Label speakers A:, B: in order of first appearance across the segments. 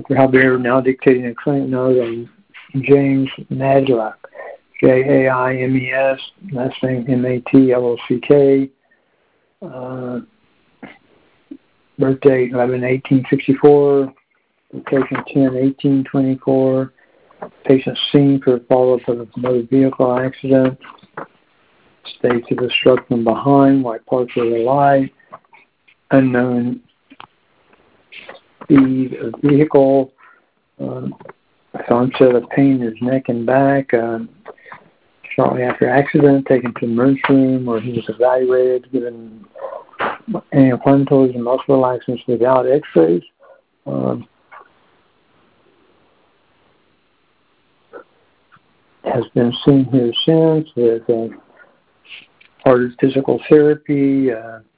A: Dr. Halbert now dictating a clinic note on James Madlock, Jaimes, last name Matlock. Birthday 11/18/64, location 10/18/24. Patient seen for follow-up of a motor vehicle accident. States of the struck from behind, white parts of the light, unknown speed of vehicle, onset of pain in his neck and back. Shortly after accident, taken to the emergency room where he was evaluated, given anti-inflammatories and muscle relaxants without x-rays. Has been seen here since with part physical therapy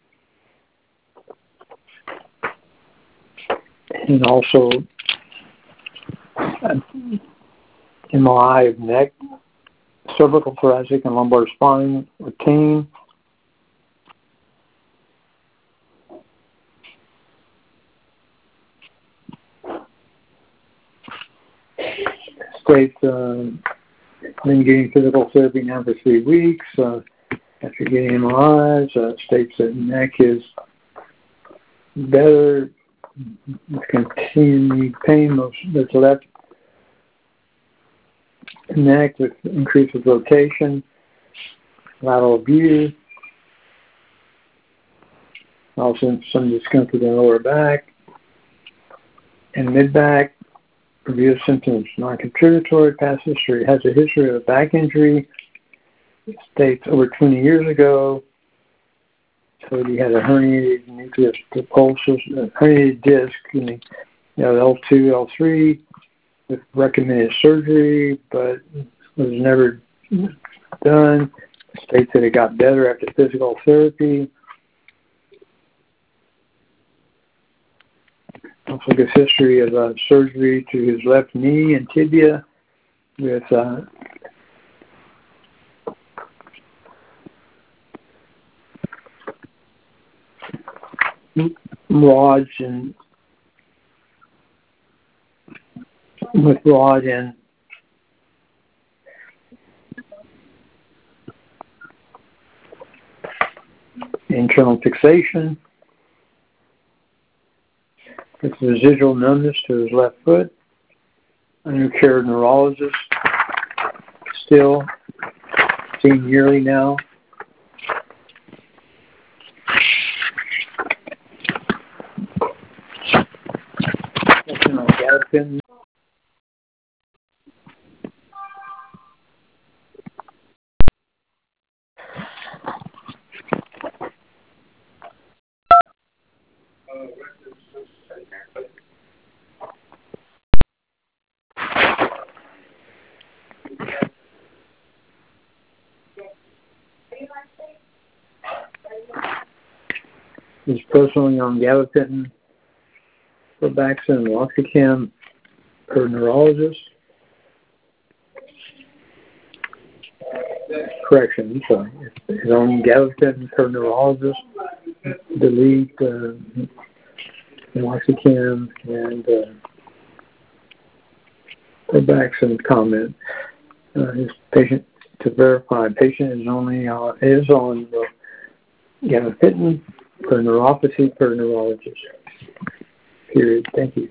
A: and also MRI of neck, cervical, thoracic, and lumbar spine obtained. States been getting physical therapy now for 3 weeks. After getting MRIs, states that neck is better, continued pain, there's left neck with increase of rotation, lateral view, also some discomfort in the lower back and mid-back. Review of symptoms, non-contributory, past history, has a history of a back injury, states over 20 years ago, so he had a herniated nucleus pulsus, herniated disc, L2, L3, with recommended surgery, but was never done. States that it got better after physical therapy. Also gives history of surgery to his left knee and tibia with rods and internal fixation. With residual numbness to his left foot. Under care of neurologist. Still seen yearly now. Gabapentin. He's personally on gabapentin, Robaxin, and Loxicam per neurologist. Correction, I'm sorry. He's on gabapentin per neurologist. Delete Loxicam and Robaxin comment. His patient, to verify, patient is on gabapentin per neuropathy per neurologist. Period. Thank you.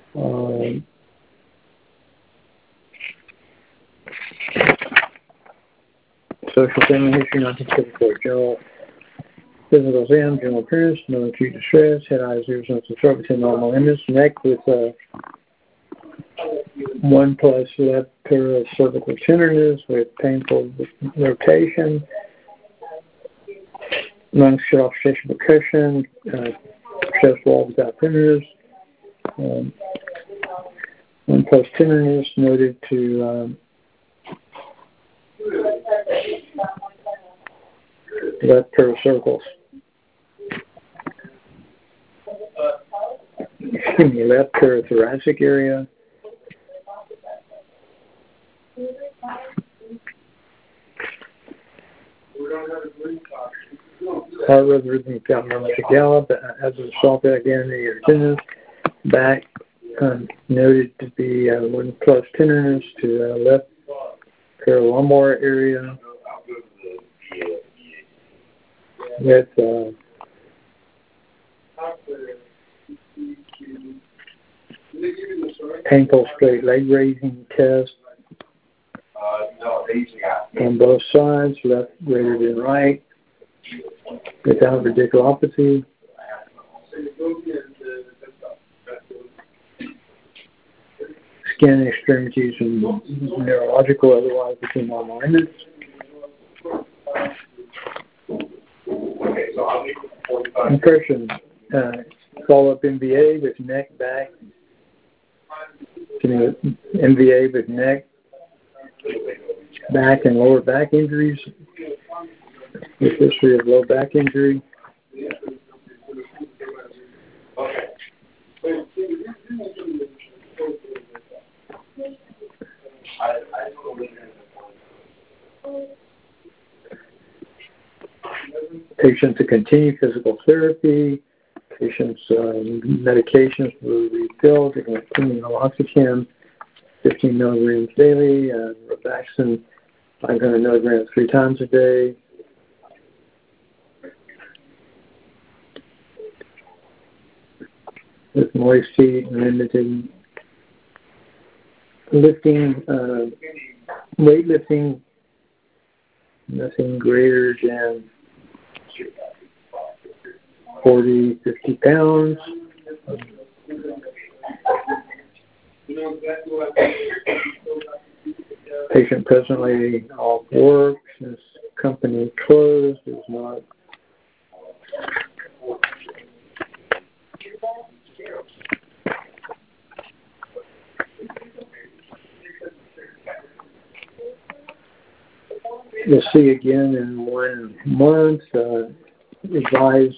A: Social family history, non-typical, general physical exam, general appearance, no acute distress, head, eyes, ears, nose, and throat with a normal image, neck with 1+ left cervical tenderness with painful rotation, lungs shut off station percussion, chest wall without tenderness, 1+ tenderness noted to left pericircles. Left parathoracic area. Heart rhythm without normal to gallop, as a result of again, the tendons, back, noted to be 1 plus tenderness to left paralumbar area with painful straight leg raising test on both sides, left greater than right, without radiculopathy. Skin extremities and neurological, otherwise within alignment. Impression, follow-up MVA with neck, back, MVA with neck, back and lower back injuries, with history of low back injury. Patient to continue physical therapy. Patient's medications will be refilled. They can continue meloxicam, 15 milligrams daily, and Robaxin, 500 milligrams 3 times a day. With moist feet, limited lifting, weightlifting, nothing greater than 40, 50 pounds. Patient presently off work, since company closed, is not we'll see again in 1 month. Advised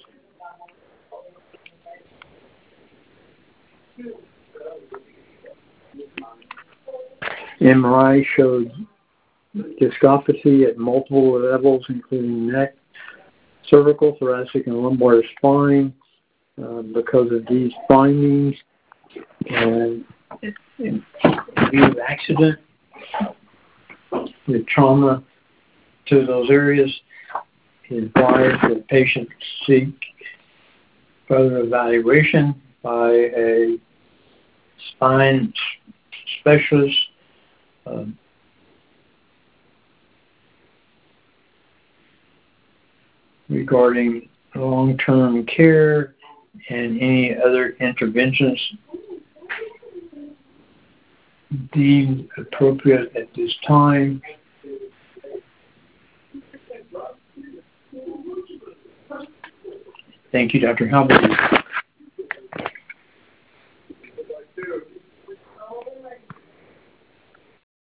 A: MRI showed discopathy at multiple levels, including neck, cervical, thoracic, and lumbar spine. Because of these findings and in view of accident, the trauma to those areas, is advised that patients seek further evaluation by a spine specialist regarding long-term care and any other interventions deemed appropriate at this time. Thank you, Dr. Halberg.